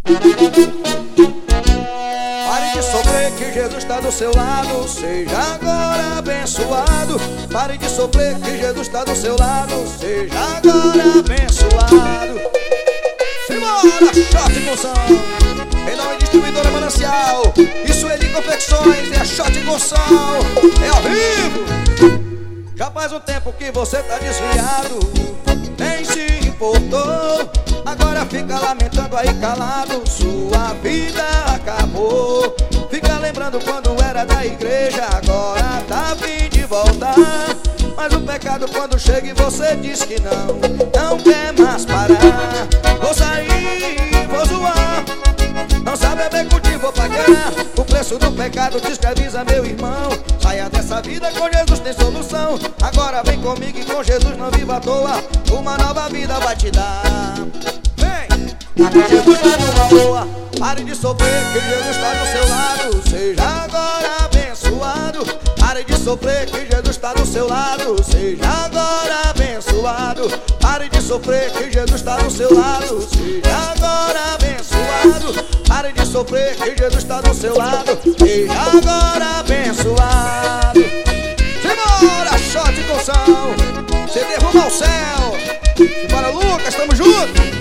Pare de sofrer que Jesus está do seu lado. Seja agora abençoado. Pare de sofrer que Jesus está do seu lado. Seja agora abençoado. Simbora, Shot Gonçalo. Em nome de Distribuidora Manancial e Sueli Confecções, é a Shot Gonçalo. É ao vivo. Já faz um tempo que você tá desviado, nem se importou. Agora fica lamentando aí calado, sua vida acabou. Fica lembrando quando era da igreja, agora tá a fim de voltar. Mas o pecado quando chega e você diz que não quer mais parar. Vou sair, vou zoar, não sabe beber contigo, vou pagar. O preço do pecado te escraviza, meu irmão. Saia dessa vida, com Jesus tem solução. Agora vem comigo e com Jesus não viva à toa. Uma nova vida vai te dar. Vem, Jesus tá numa boa. Pare de sofrer que Jesus tá do seu lado. Seja agora abençoado. Pare de sofrer que Jesus tá do seu lado. Seja agora abençoado. Pare de sofrer que Jesus tá do seu lado. Seja agora abençoado. Pare de sofrer que Jesus tá do seu lado. Seja agora abençoado. Simbora, Shot Gonçalo. CD rumo ao céu. Simbora, Lucas, tamo junto.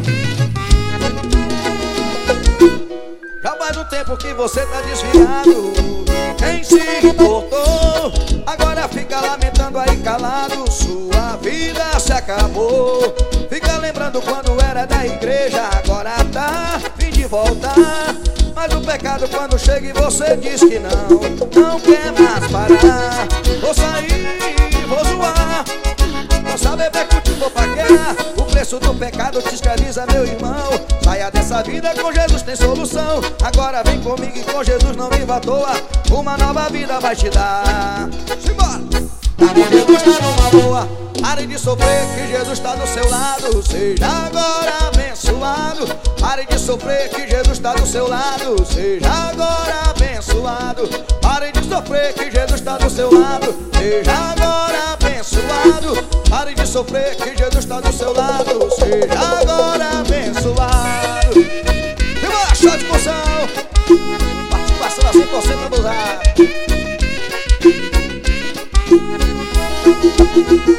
Já faz um tempo que você tá desviado, nem se importou. Agora fica lamentando aí calado, sua vida se acabou. Fica lembrando quando era da igreja, agora tá fim de voltar. Mas o pecado quando chega e você diz que não quer mais parar. Vou sair, vou zoar, não sabe beber contigo, vou pagar. O preço do pecado te escraviza, meu irmão. Saia dessa vida, com Jesus tem solução. Agora vem comigo e com Jesus não viva à toa. Uma nova vida vai te dar. Simbora! Com Jesus tá numa boa. Pare de sofrer que Jesus tá do seu lado. Seja agora abençoado. Pare de sofrer que Jesus tá do seu lado. Seja agora abençoado. Pare de sofrer que Jesus tá do seu lado. Seja agora abençoado. Pare de sofrer que Jesus tá do seu lado. Seja agora abençoado. Simbora, Shot Gonçalo. Participação a 100% abusada.